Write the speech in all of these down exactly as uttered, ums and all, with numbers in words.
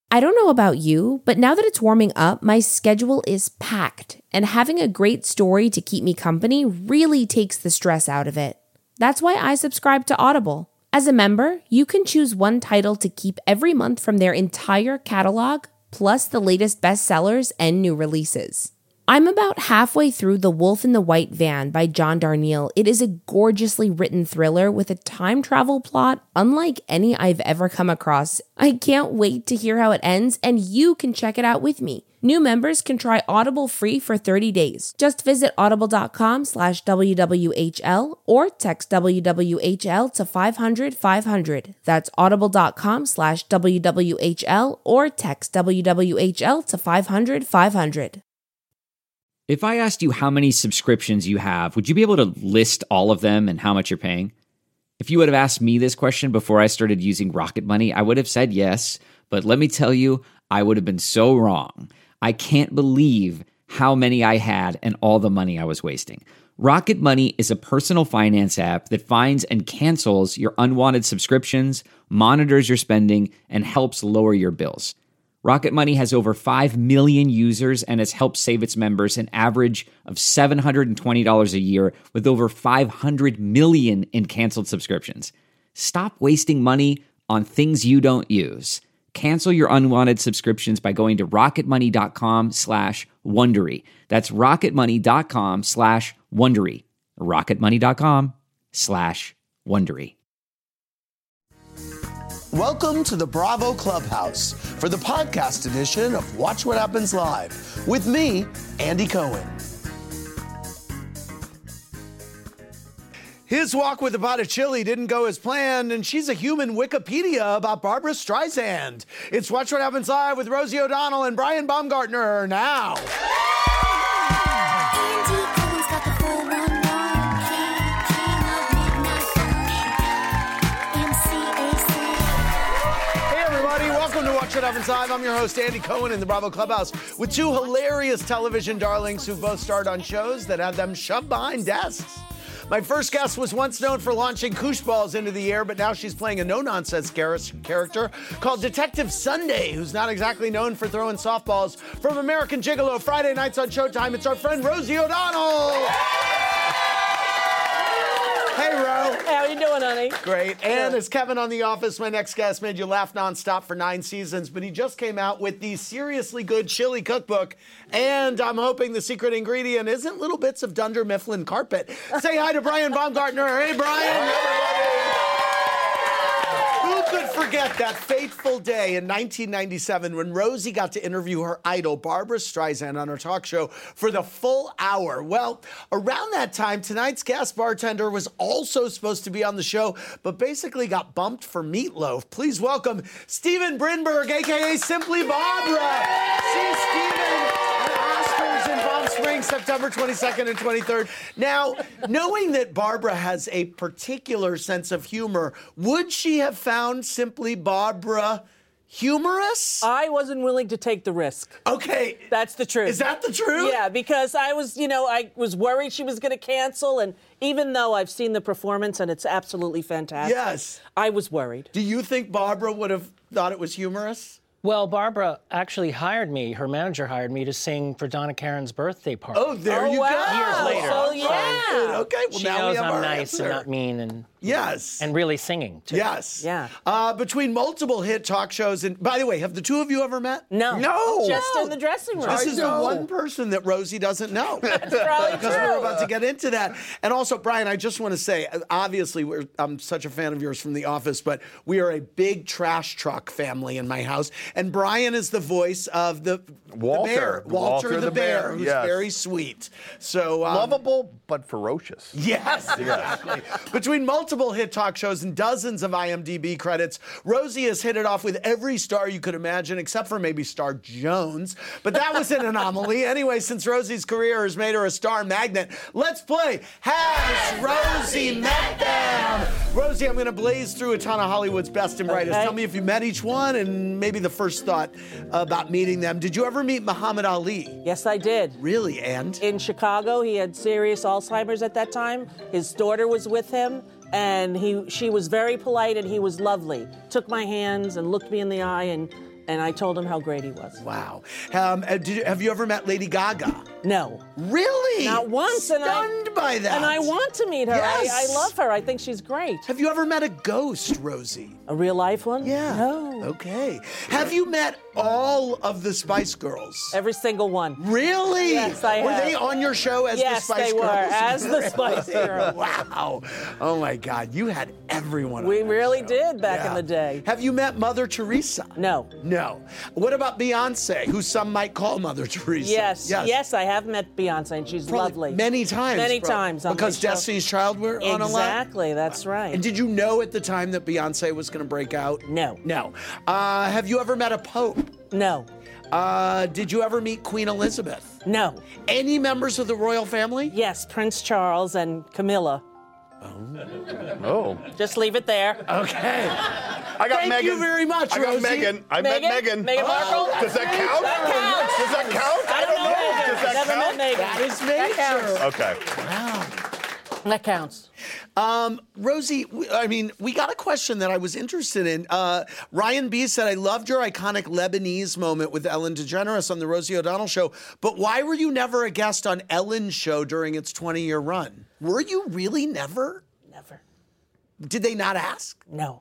I don't know about you, but now that it's warming up, my schedule is packed, and having a great story to keep me company really takes the stress out of it. That's why I subscribe to Audible. As a member, you can choose one title to keep every month from their entire catalog, plus the latest bestsellers and new releases. I'm about halfway through The Wolf in the White Van by John Darnielle. It is a gorgeously written thriller with a time travel plot unlike any I've ever come across. I can't wait to hear how it ends, and you can check it out with me. New members can try Audible free for thirty days. Just visit audible.com slash WWHL or text W W H L to five hundred five hundred. That's audible.com slash WWHL or text W W H L to five hundred five hundred. If I asked you how many subscriptions you have, would you be able to list all of them and how much you're paying? If you would have asked me this question before I started using Rocket Money, I would have said yes, but let me tell you, I would have been so wrong. I can't believe how many I had and all the money I was wasting. Rocket Money is a personal finance app that finds and cancels your unwanted subscriptions, monitors your spending, and helps lower your bills. Rocket Money has over five million users and has helped save its members an average of seven hundred twenty dollars a year with over five hundred million in canceled subscriptions. Stop wasting money on things you don't use. Cancel your unwanted subscriptions by going to rocketmoney.com slash Wondery. That's rocketmoney.com slash Wondery. rocketmoney.com slash Wondery. Welcome to the Bravo Clubhouse for the podcast edition of Watch What Happens Live with me, Andy Cohen. His walk with a pot of chili didn't go as planned, and she's a human Wikipedia about Barbra Streisand. It's Watch What Happens Live with Rosie O'Donnell and Brian Baumgartner now. Watch What Happens Live. I'm your host, Andy Cohen, in the Bravo Clubhouse with two hilarious television darlings who both starred on shows that had them shoved behind desks. My first guest was once known for launching koosh balls into the air, but now she's playing a no-nonsense character called Detective Sunday, who's not exactly known for throwing softballs. From American Gigolo, Friday nights on Showtime, it's our friend Rosie O'Donnell. Hey, Ro. How you doing, honey? Great. And as Kevin on The Office, my next guest, made you laugh nonstop for nine seasons, but he just came out with the Seriously Good Chili Cookbook, and I'm hoping the secret ingredient isn't little bits of Dunder Mifflin carpet. Say hi to Brian Baumgartner. Hey, Brian. Who could forget that fateful day in nineteen ninety-seven when Rosie got to interview her idol, Barbra Streisand, on her talk show for the full hour? Well, around that time, tonight's guest bartender was also supposed to be on the show, but basically got bumped for Meatloaf. Please welcome Steven Brinberg, a k a. Simply Barbara. See Steven at Oscars in Palm Springs, September twenty-second and twenty-third. Now, knowing that Barbara has a particular sense of humor, would she have found Simply Barbara humorous? I wasn't willing to take the risk. Okay. That's the truth. Is that the truth? Yeah, because I was, you know, I was worried she was going to cancel, and even though I've seen the performance and it's absolutely fantastic, yes, I was worried. Do you think Barbara would have thought it was humorous? Well, Barbara actually hired me, her manager hired me to sing for Donna Karen's birthday party. Oh, there oh, you wow. go. Years later. Oh, yeah. Okay, well, she now knows we have I'm our nice answer. and not mean and yes, and really singing too. Yes. Yeah. Uh, between multiple hit talk shows, and by the way, have the two of you ever met? No. No. Just in the dressing room. This is the know. one person that Rosie doesn't know. That's probably Because true. we're about to get into that. And also, Brian, I just want to say, obviously, we're, I'm such a fan of yours from The Office, but we are a big trash truck family in my house. And Brian is the voice of the, Walter. the bear. Walter, Walter the, the bear, bear, who's yes. very sweet. So um, Lovable, but ferocious. Yes, exactly. Between multiple hit talk shows and dozens of I M D B credits, Rosie has hit it off with every star you could imagine, except for maybe Star Jones. But that was an anomaly. Anyway, since Rosie's career has made her a star magnet, let's play Has Rosie Met Them? Rosie, I'm going to blaze through a ton of Hollywood's best and brightest. Okay. Tell me if you met each one and maybe the first thought about meeting them. Did you ever meet Muhammad Ali? Yes, I did. Really, and? In Chicago, he had serious Alzheimer's at that time. His daughter was with him, and he she was very polite and he was lovely. Took my hands and looked me in the eye and And I told him how great he was. Wow. Um, uh, did you, have you ever met Lady Gaga? No. Really? Not once. And I- Stunned by that. And I want to meet her. Yes. I, I love her. I think she's great. Have you ever met a ghost, Rosie? A real life one? Yeah. No. Okay. Have you met all of the Spice Girls? Every single one. Really? Yes, I Were have. they on your show as Yes, the Spice they Girls? were, as the Spice Girls. Wow. Oh my God, you had everyone We on that really show. did back Yeah. in the day. Have you met Mother Teresa? No. No. What about Beyonce, who some might call Mother Teresa? Yes, yes, I have met Beyonce, and she's Probably lovely. Many times. Many probably. times. on Because my show. Destiny's Child were on a lot? Exactly, that's right. And did you know at the time that Beyonce was going to break out? No. No. Uh, have you ever met a pope? No. Uh, did you ever meet Queen Elizabeth? No. Any members of the royal family? Yes, Prince Charles and Camilla. Oh. Just leave it there. Okay. I got Thank Meghan. you very much, I got Rosie. Meghan. I met Meghan? Meghan. Meghan Markle? Does that count? That counts. Does that count? I don't know Meghan. Does that Never count? met Meghan. That is That counts. Okay. That counts. Um, Rosie, we- I mean, we got a question that I was interested in. Uh, Ryan B said, I loved your iconic Lebanese moment with Ellen DeGeneres on the Rosie O'Donnell show, but why were you never a guest on Ellen's show during its twenty-year run? Were you really never? Never. Did they not ask? No.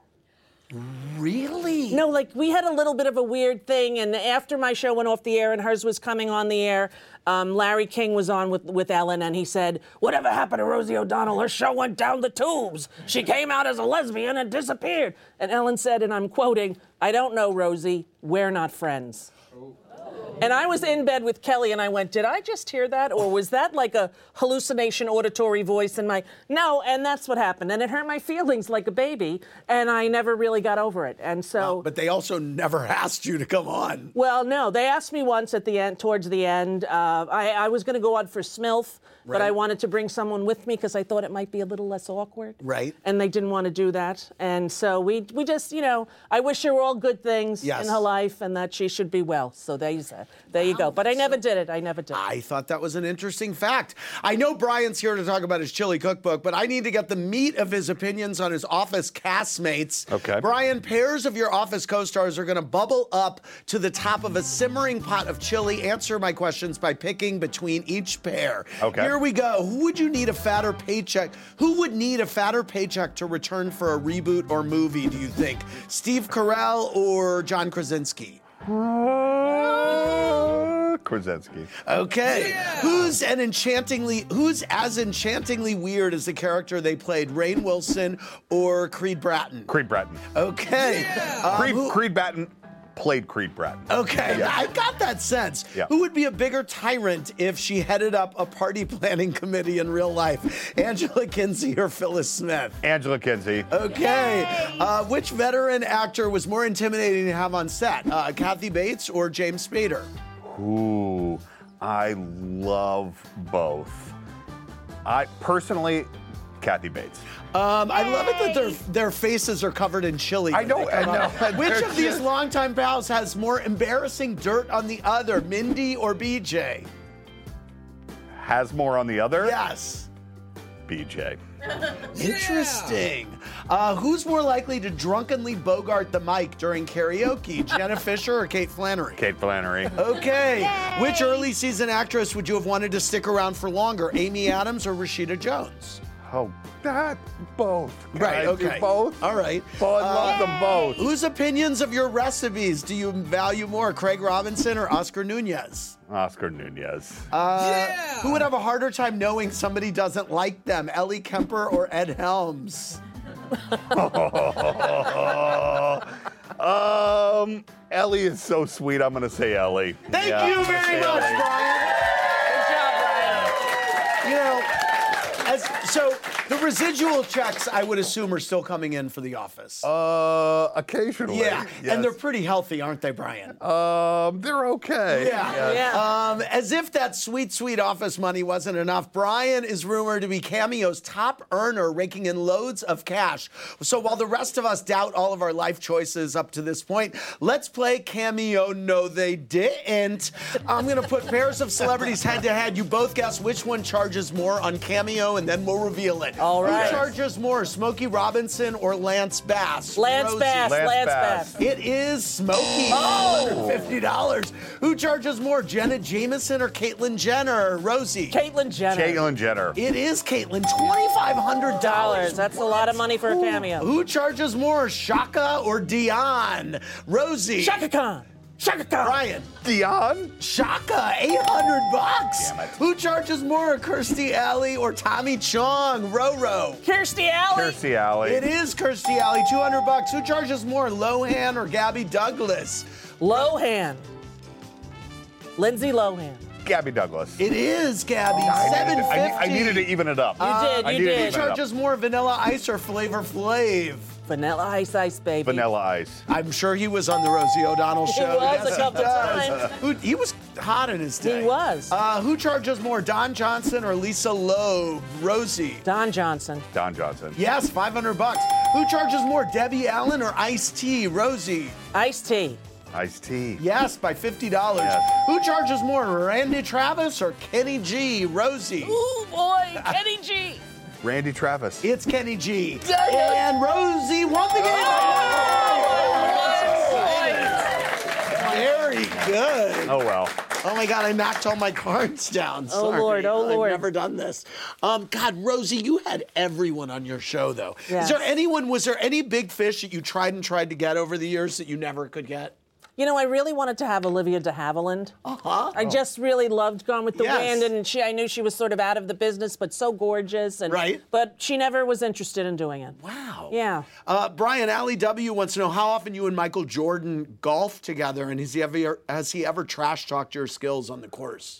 Really? No, like we had a little bit of a weird thing, and after my show went off the air and hers was coming on the air, um, Larry King was on with, with Ellen, and he said, "Whatever happened to Rosie O'Donnell? Her show went down the tubes. She came out as a lesbian and disappeared." And Ellen said, and I'm quoting, "I don't know, Rosie. We're not friends." And I was in bed with Kelly, and I went, did I just hear that? Or was that like a hallucination auditory voice in my... No, and that's what happened. And it hurt my feelings like a baby, and I never really got over it. And so... But they also never asked you to come on. Well, no, they asked me once at the end, towards the end. Uh, I, I was going to go on for Smilf, but I Right. wanted to bring someone with me because I thought it might be a little less awkward. Right. And they didn't want to do that. And so we we just, you know, I wish her all good things Yes. in her life and that she should be well. So there you, there you go. But I never did it. I never did it. I thought that was an interesting fact. I know Brian's here to talk about his chili cookbook, but I need to get the meat of his opinions on his Office castmates. Okay. Brian, pairs of your Office co-stars are going to bubble up to the top of a simmering pot of chili. Answer my questions by picking between each pair. Okay. Here we go. Who would you need a fatter paycheck? Who would need a fatter paycheck to return for a reboot or movie, do you think? Steve Carell or John Krasinski? Krasinski. Okay. Who's an enchantingly who's as enchantingly weird as the character they played, Rainn Wilson or Creed Bratton? Creed Bratton. Okay. Um, Creed, who- Creed Bratton played Creed Bratton. Okay, I got that sense. Yeah. Who would be a bigger tyrant if she headed up a party planning committee in real life? Angela Kinsey or Phyllis Smith? Angela Kinsey. Okay. Uh, which veteran actor was more intimidating to have on set? Uh, Kathy Bates or James Spader? Ooh, I love both. I personally, Kathy Bates. Um, I love it that their their faces are covered in chili. I when know, they come I know. on. Which They're of these just- longtime pals has more embarrassing dirt on the other, Mindy or B J? Has more on the other? Yes. B J. Interesting. Uh, who's more likely to drunkenly bogart the mic during karaoke, Jenna Fisher or Kate Flannery? Kate Flannery. Okay. Which early season actress would you have wanted to stick around for longer, Amy Adams or Rashida Jones? Oh, that both. Can Right, I do okay. both. All right. Oh, I love Uh, them both. Whose opinions of your recipes do you value more, Craig Robinson or Oscar Nunez? Oscar Nunez. Uh, Who would have a harder time knowing somebody doesn't like them, Ellie Kemper or Ed Helms? um, Ellie is so sweet. I'm gonna say Ellie. Thank Yeah, you I'm gonna very say much, Ellie. Brian. Good job, Brian. You know, as, so the residual checks, I would assume, are still coming in for The Office. Uh, occasionally. yeah, yes. and they're pretty healthy, aren't they, Brian? Um, they're okay. Yeah. Yeah. Um, as if that sweet, sweet Office money wasn't enough, Brian is rumored to be Cameo's top earner, raking in loads of cash. So while the rest of us doubt all of our life choices up to this point, let's play Cameo No They Didn't. I'm going to put pairs of celebrities head to head. You both guess which one charges more on Cameo, and then we'll reveal it. All right. Who charges more, Smokey Robinson or Lance Bass? Lance Rosie. Bass. Lance Lance Bass. Bass. It is Smokey. Oh! one hundred fifty dollars. Who charges more, Janet Jameson or Caitlyn Jenner? Rosie. Caitlyn Jenner. Caitlyn Jenner. It is Caitlyn. twenty-five hundred dollars. That's a lot of money for a cameo. Who charges more, Shaka or Dion? Rosie. Shaka Khan. Shaka Khan. Brian. Dion. Shaka, eight hundred bucks. Damn it. Who charges more, Kirstie Alley or Tommy Chong? Roro. Kirstie Alley. Kirstie Alley. It is Kirstie Alley, two hundred bucks. Who charges more, Lohan or Gabby Douglas? Lohan. Lindsay Lohan. Gabby Douglas. It is Gabby, I seven needed, fifty. I, I needed to even it up. You did, I you needed to did. Who even it up. charges more, Vanilla Ice or Flavor Flav? Vanilla Ice Ice, baby. Vanilla Ice. I'm sure he was on the Rosie O'Donnell He show. was Yes, a couple does. times. Who, he was hot in his day. He was. Uh, who charges more, Don Johnson or Lisa Loeb? Rosie. Don Johnson. Don Johnson. Yes, five hundred bucks. Who charges more, Debbie Allen or Ice-T? Rosie. Ice-T. Ice-T. Yes, by fifty dollars. Yes. Who charges more, Randy Travis or Kenny G? Rosie. Ooh, boy, Kenny G. Randy Travis. It's Kenny G. Dang it. And Rosie won the game. Very good. Oh, well. Oh my God, I knocked all my cards down. Oh, Sorry. Lord, oh, Lord. I've never done this. Um, God, Rosie, you had everyone on your show, though. Yes. Is there anyone, was there any big fish that you tried and tried to get over the years that you never could get? You know, I really wanted to have Olivia de Havilland. Uh-huh. I just really loved Gone with the Yes. Wind, and she, I knew she was sort of out of the business, but so gorgeous. And, Right. But she never was interested in doing it. Wow. Yeah. Uh, Brian, Allie W. wants to know how often you and Michael Jordan golf together, and has he ever, has he ever trash talked your skills on the course?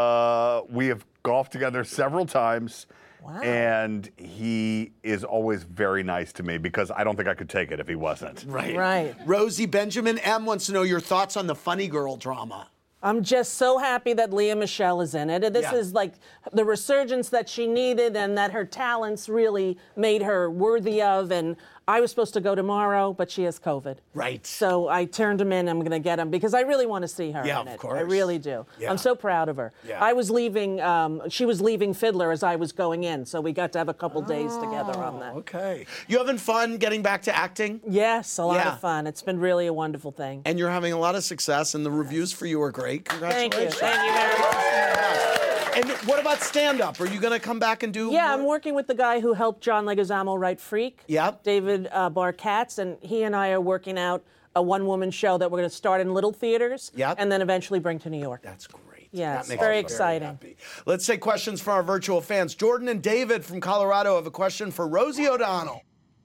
Uh, we have golfed together several times. Wow. And he is always very nice to me because I don't think I could take it if he wasn't. Right. Right. Rosie Benjamin M. wants to know your thoughts on the Funny Girl drama. I'm just so happy that Leah Michelle is in it. This Yeah. is like the resurgence that she needed and that her talents really made her worthy of. And I was supposed to go tomorrow, but she has COVID. Right. So I turned him in. I'm going to get him because I really want to see her Yeah, in of it. course. I really do. Yeah. I'm so proud of her. Yeah. I was leaving, um, she was leaving Fiddler as I was going in. So we got to have a couple days together on that. Okay. You having fun getting back to acting? Yes, a lot Yeah. of fun. It's been really a wonderful thing. And you're having a lot of success, and the reviews for you are great. Thank Congratulations. you. Thank you very much. And what about stand-up? Are you going to come back and do Yeah, more? I'm working with the guy who helped John Leguizamo write Freak. Yep. David uh, Barr-Katz, and he and I are working out a one-woman show that we're going to start in little theaters. Yep. And then eventually bring to New York. That's great. Yeah, That it's makes very me exciting. happy. Let's take questions from our virtual fans. Jordan and David from Colorado have a question for Rosie O'Donnell.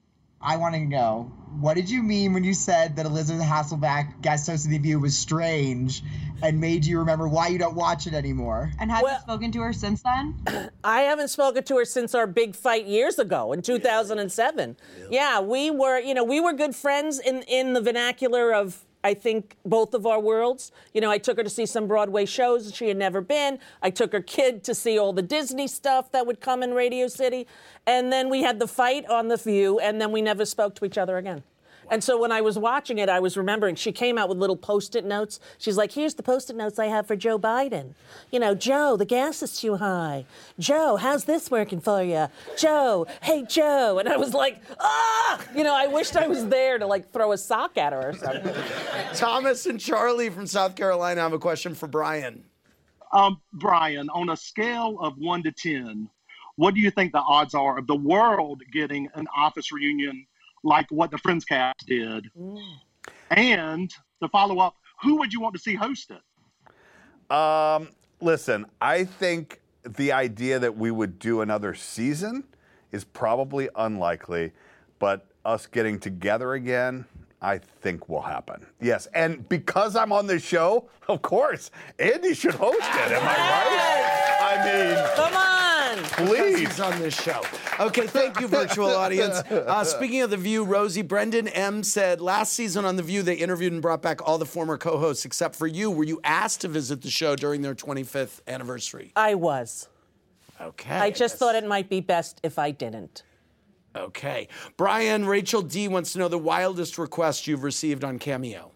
I want to know, what did you mean when you said that Elizabeth Hasselbeck guest hosting The View was strange and made you remember why you don't watch it anymore? And have Well- you spoken to her since then? I haven't spoken to her since our big fight years ago in two thousand seven. Yeah, we were, you know, we were good friends in, in the vernacular of, I think, both of our worlds. You know, I took her to see some Broadway shows that she had never been. I took her kid to see all the Disney stuff that would come in Radio City. And then we had the fight on The View, and then we never spoke to each other again. And so when I was watching it, I was remembering, she came out with little Post-it notes. She's like, here's the Post-it notes I have for Joe Biden. You know, Joe, the gas is too high. Joe, how's this working for you? Joe, hey, Joe. And I was like, ah! You know, I wished I was there to, like, throw a sock at her or something. Thomas and Charlie from South Carolina have a question for Brian. Um, Brian, on a scale of one to ten, what do you think the odds are of the world getting an office reunion like what the Friends cast did? Mm. And to follow up, who would you want to see host it? Um, listen, I think the idea that we would do another season is probably unlikely, but us getting together again, I think will happen. Yes, and because I'm on this show, of course, Andy should host it. Am I right? I mean, Come on. please. He's on this show. Okay, thank you, virtual audience. Uh, speaking of The View, Rosie, Brendan M. said, last season on The View, they interviewed and brought back all the former co-hosts except for you. Were you asked to visit the show during their twenty-fifth anniversary? I was. Okay. I just thought it might be best if I didn't. Okay. Brian, Rachel D. wants to know the wildest request you've received on Cameo.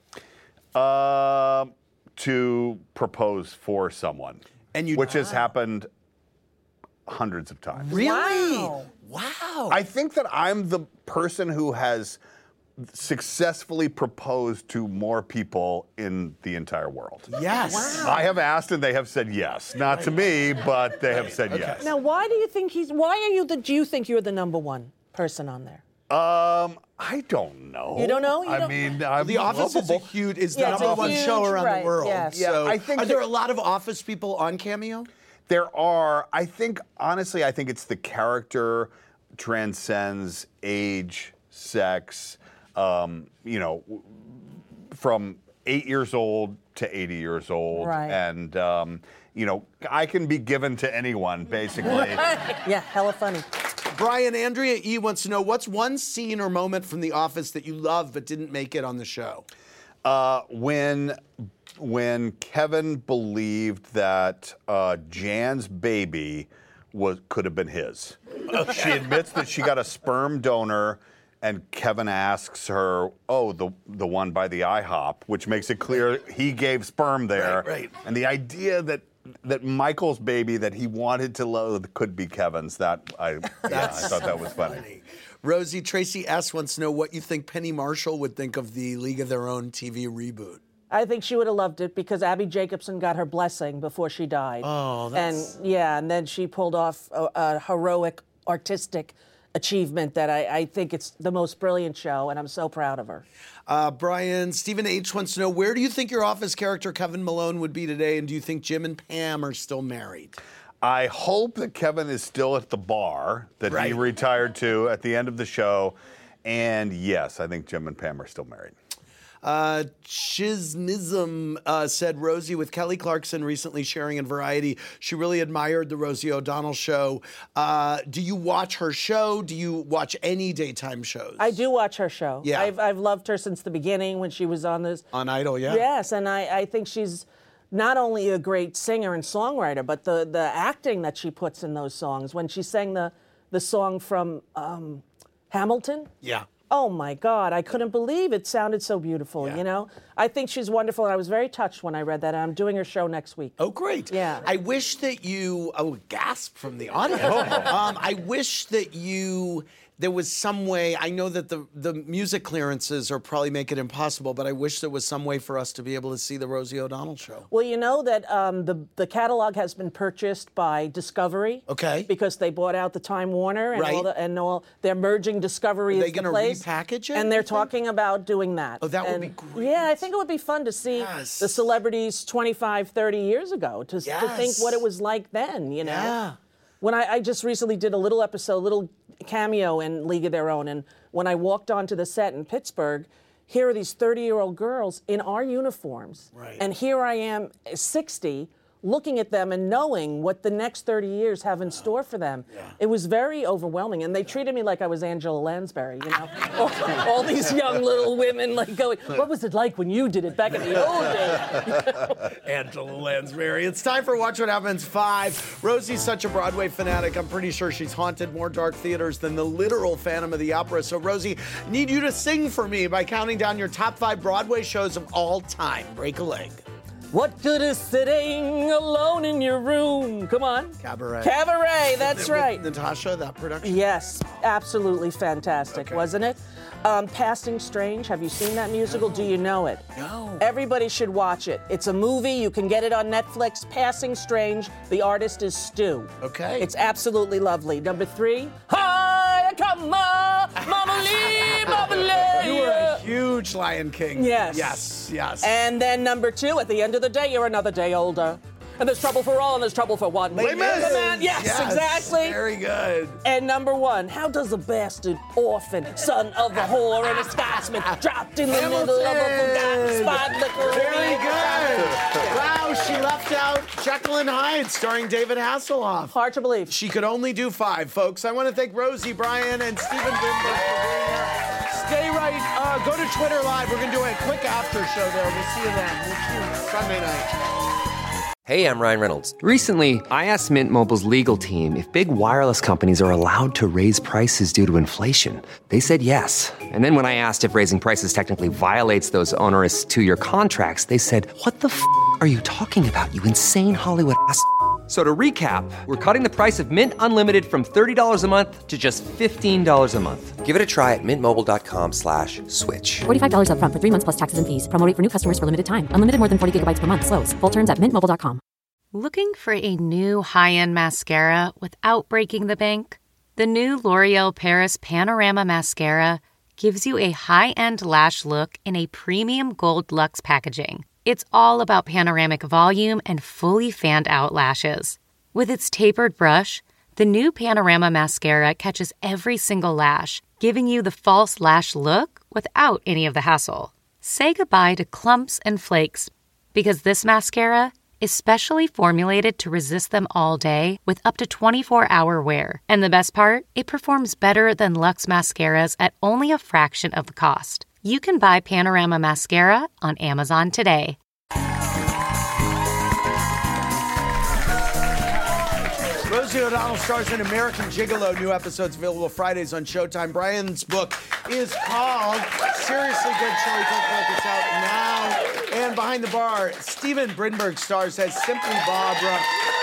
Uh, to propose for someone. And you- Which has happened hundreds of times. Really? Wow. Wow. Wow. I think that I'm the person who has successfully proposed to more people in the entire world. Yes. Wow. I have asked and they have said yes. Not to me, but they have said yes. Now, why do you think he's? Why are you the? Do you think you're the number one person on there? Um, I don't know. You don't know? You I don't- mean, I'm The Office is a lovable. huge, is the Yeah, it's number a one huge- show around right, the world. yes. Yeah, So, I think are there that- a lot of Office people on Cameo? There are. I think, honestly, I think it's the character transcends age, sex, um, you know, w- from eight years old to eighty years old. Right. And, um, you know, I can be given to anyone, basically. Yeah, hella funny. Brian, Andrea E. wants to know, what's one scene or moment from The Office that you love but didn't make it on the show? Uh, when when Kevin believed that uh, Jan's baby was could have been his. She admits that she got a sperm donor, and Kevin asks her, "Oh, the the one by the IHOP," which makes it clear he gave sperm there. Right, right. And the idea that that Michael's baby that he wanted to loathe could be Kevin's, that I, yeah, I thought that was funny. Rosie, Tracy S. wants to know what you think Penny Marshall would think of the League of Their Own T V reboot. I think she would have loved it because Abby Jacobson got her blessing before she died. Oh, that's- And yeah, and then she pulled off a, a heroic artistic achievement that I, I think it's the most brilliant show, and I'm so proud of her. Uh, Brian, Stephen H. wants to know, where do you think your Office character Kevin Malone would be today, and do you think Jim and Pam are still married? I hope that Kevin is still at the bar that Right. he retired to at the end of the show. And yes, I think Jim and Pam are still married. Uh, Chismism uh, said Rosie with Kelly Clarkson recently sharing in Variety. She really admired the Rosie O'Donnell show. Uh, do you watch her show? Do you watch any daytime shows? I do watch her show. Yeah. I've, I've loved her since the beginning when she was on this. On Idol, yeah. Yes, and I, I think she's not only a great singer and songwriter, but the, the acting that she puts in those songs. When she sang the, the song from um, Hamilton. Yeah. Oh my God, I couldn't believe it sounded so beautiful, Yeah. you know? I think she's wonderful, and I was very touched when I read that. I'm doing her show next week. Oh, great. Yeah. I wish that you, oh, gasp from the audience. um, I wish that you, there was some way, I know that the, the music clearances are probably make it impossible, but I wish there was some way for us to be able to see the Rosie O'Donnell show. Well, you know that um, the, the catalog has been purchased by Discovery. Okay. Because they bought out the Time Warner and all Right. the, and all, they're merging Discovery Are they into gonna place. repackage it, And you they're think? talking about doing that. Oh, that would And, be great. Yeah, I think it would be fun to see Yes. the celebrities twenty-five, thirty years ago, to, to think Yes. what it was like then, you know? Yeah. When I, I just recently did a little episode, a little cameo in League of Their Own, and when I walked onto the set in Pittsburgh, here are these thirty-year-old girls in our uniforms. Right. And here I am, sixty, looking at them and knowing what the next thirty years have in store for them. It was very overwhelming, and they treated me like I was Angela Lansbury, you know? all, all these young little women like going, what was it like when you did it back in the old days? Angela Lansbury. It's time for Watch What Happens five. Rosie's such a Broadway fanatic. I'm pretty sure she's haunted more dark theaters than the literal Phantom of the Opera. So, Rosie, I need you to sing for me by counting down your top five Broadway shows of all time. Break a leg. What good is sitting alone in your room? Come on. Cabaret. Cabaret, that's With right. Natasha, that production? Yes, absolutely fantastic, Okay. wasn't it? Um, Passing Strange, have you seen that musical? Do you know it? No. Everybody should watch it. It's a movie, you can get it on Netflix. Passing Strange, the artist is Stu. Okay. It's absolutely lovely. Number three, Hi, come on, Mama Lee, Mama Lee. You were a huge Lion King. Yes. Yes, yes. And then number two, at the end of the day, you're another day older. And there's trouble for all, and there's trouble for one. Les Mis. The man- Yes, exactly. Very good. And number one, how does a bastard orphan, son of a whore and a Scotsman, dropped in the middle of a forgotten spot? Little Very good. Wow, she left out Jekyll and Hyde, starring David Hasselhoff. Hard to believe. She could only do five, folks. I want to thank Rosie, Brian, and Stephen Bimber for being here. Stay right. Uh, go to Twitter Live. We're going to do a quick after show there. We'll see you then. We'll see you Sunday night. Hey, I'm Ryan Reynolds. Recently, I asked Mint Mobile's legal team if big wireless companies are allowed to raise prices due to inflation. They said yes. And then when I asked if raising prices technically violates those onerous two-year contracts, they said, "What the f*** are you talking about, you insane Hollywood ass f- So to recap, we're cutting the price of Mint Unlimited from thirty dollars a month to just fifteen dollars a month. Give it a try at mintmobile.com slash switch. forty-five dollars up front for three months plus taxes and fees. Promo rate for new customers for limited time. Unlimited more than forty gigabytes per month. Slows full terms at mint mobile dot com. Looking for a new high-end mascara without breaking the bank? The new L'Oreal Paris Panorama Mascara gives you a high-end lash look in a premium gold luxe packaging. It's all about panoramic volume and fully fanned-out lashes. With its tapered brush, the new Panorama Mascara catches every single lash, giving you the false lash look without any of the hassle. Say goodbye to clumps and flakes, because this mascara is specially formulated to resist them all day with up to twenty-four hour wear. And the best part? It performs better than Luxe mascaras at only a fraction of the cost. You can buy Panorama Mascara on Amazon today. Rosie O'Donnell stars in American Gigolo. New episodes available Fridays on Showtime. Brian's book is called Seriously Good Chili Cook-Book. It's out now. And Behind the Bar, Steven Brinberg stars as Simply Barbara.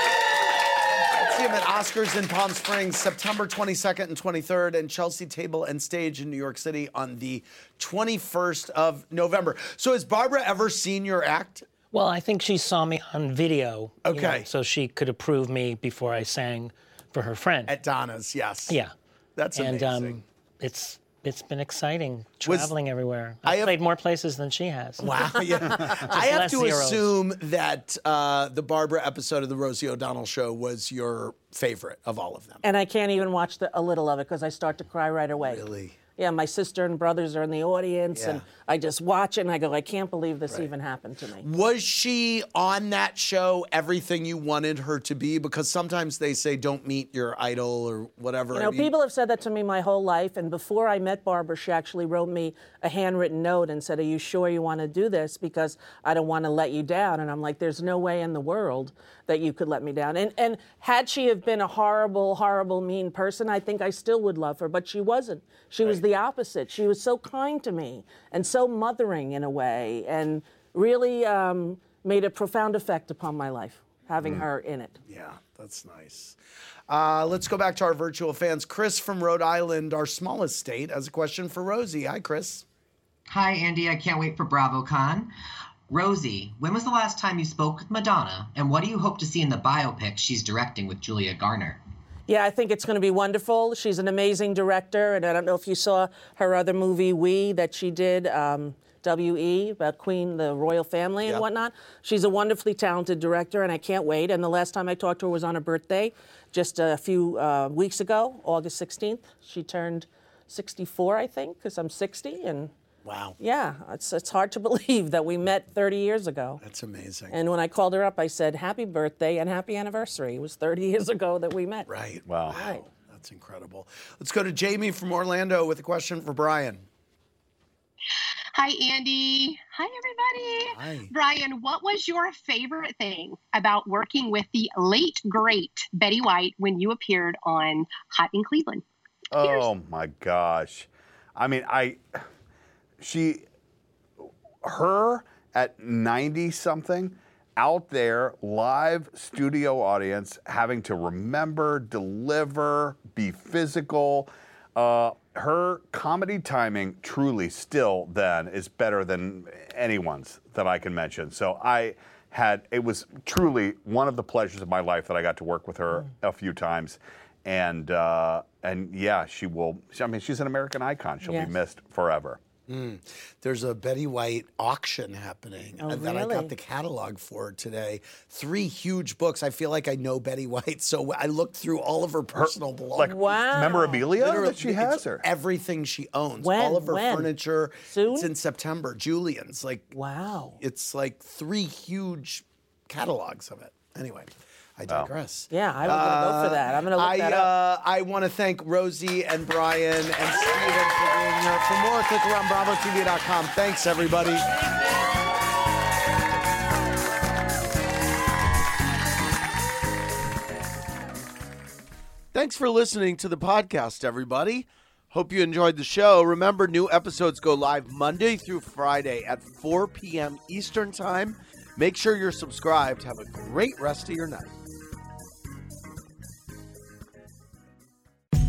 See him at Oscars in Palm Springs, September twenty-second and twenty-third, and Chelsea Table and Stage in New York City on the twenty-first of November. So has Barbara ever seen your act? Well, I think she saw me on video. Okay. You know, so she could approve me before I sang for her friend. At Donna's, yes. Yeah. That's and, amazing. Um, it's it's been exciting Was- traveling everywhere. I I've have- played more places than she has. Wow. Yeah. I have less to zeros. assume that uh, the Barbara episode of the Rosie O'Donnell Show was your favorite of all of them. And I can't even watch the, a little of it because I start to cry right away. Really? Yeah, my sister and brothers are in the audience, Yeah. and I just watch it and I go, I can't believe this even happened to me. Was she on that show everything you wanted her to be? Because sometimes they say don't meet your idol or whatever. You I know, mean- people have said that to me my whole life, and before I met Barbara, she actually wrote me a handwritten note and said, are you sure you want to do this? Because I don't want to let you down. And I'm like, there's no way in the world that you could let me down. And and had she have been a horrible, horrible, mean person, I think I still would love her, but she wasn't. She was the opposite. She was so kind to me and so mothering in a way, and really um, made a profound effect upon my life, having her in it. Yeah, that's nice. Uh, let's go back to our virtual fans. Chris from Rhode Island, our smallest state, has a question for Rosie. Hi, Chris. Hi, Andy. I can't wait for BravoCon. Rosie, when was the last time you spoke with Madonna, and what do you hope to see in the biopic she's directing with Julia Garner? Yeah, I think it's going to be wonderful. She's an amazing director, and I don't know if you saw her other movie, We, that she did, um, W E, about Queen, the royal family and Yep. whatnot. She's a wonderfully talented director, and I can't wait. And the last time I talked to her was on her birthday, just a few uh, weeks ago, August sixteenth. She turned sixty-four, I think, because I'm sixty, and Wow. yeah, it's it's hard to believe that we met thirty years ago. That's amazing. And when I called her up, I said, happy birthday and happy anniversary. It was thirty years ago that we met. Right. Wow. Right. That's incredible. Let's go to Jamie from Orlando with a question for Brian. Hi, Andy. Hi, everybody. Hi. Brian, what was your favorite thing about working with the late, great Betty White when you appeared on Hot in Cleveland? Oh my gosh. I mean, I, she, her at ninety something out there, live studio audience, having to remember, deliver, be physical. Uh, her comedy timing truly still then is better than anyone's that I can mention. So I had, it was truly one of the pleasures of my life that I got to work with her a few times. And uh, and yeah, she will. I mean, she's an American icon. She'll Yes. be missed forever. Mm. There's a Betty White auction happening Oh, that I got really? the catalog for today. Three huge books. I feel like I know Betty White, so I looked through all of her personal belongings. Like Wow. memorabilia Literally, that she it's has, or everything she owns. When? All of her When? furniture. Soon? It's in September. Julian's. Like, Wow. it's like three huge catalogs of it. Anyway, I digress. Yeah, I'm going to go for that. I'm going to look I, that up. uh, I want to thank Rosie and Brian and Steven for being here. For more, click around bravo t v dot com. Thanks, everybody. Thanks for listening to the podcast, everybody. Hope you enjoyed the show. Remember, new episodes go live Monday through Friday at four p.m. Eastern Time. Make sure you're subscribed. Have a great rest of your night.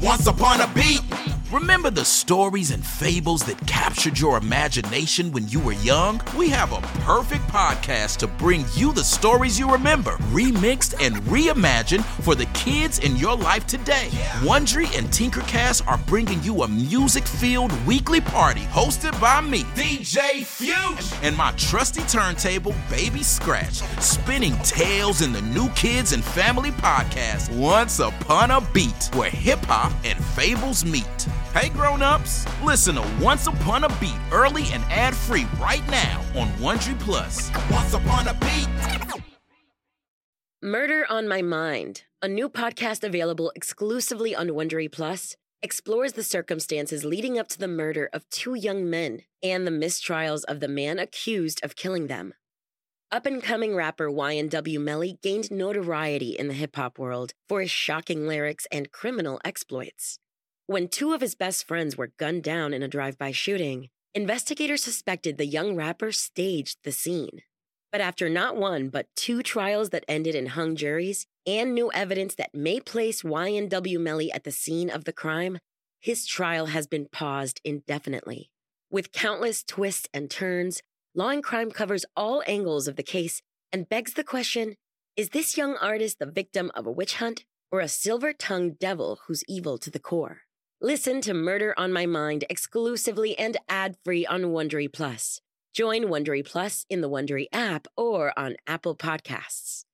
Once Upon a Beat. Remember the stories and fables that captured your imagination when you were young? We have a perfect podcast to bring you the stories you remember, remixed and reimagined for the kids in your life today. Wondery and Tinkercast are bringing you a music-filled weekly party hosted by me, D J Fusion, and my trusty turntable, Baby Scratch, spinning tales in the New Kids and Family podcast, Once Upon a Beat, where hip-hop and fables meet. Hey grown-ups, listen to Once Upon a Beat early and ad-free right now on Wondery Plus. Once Upon a Beat. Murder on My Mind, a new podcast available exclusively on Wondery Plus, explores the circumstances leading up to the murder of two young men and the mistrials of the man accused of killing them. Up-and-coming rapper Y N W Melly gained notoriety in the hip-hop world for his shocking lyrics and criminal exploits. When two of his best friends were gunned down in a drive-by shooting, investigators suspected the young rapper staged the scene. But after not one but two trials that ended in hung juries and new evidence that may place Y N W Melly at the scene of the crime, his trial has been paused indefinitely. With countless twists and turns, Law and Crime covers all angles of the case and begs the question, is this young artist the victim of a witch hunt or a silver-tongued devil who's evil to the core? Listen to Murder on My Mind exclusively and ad-free on Wondery Plus. Join Wondery Plus in the Wondery app or on Apple Podcasts.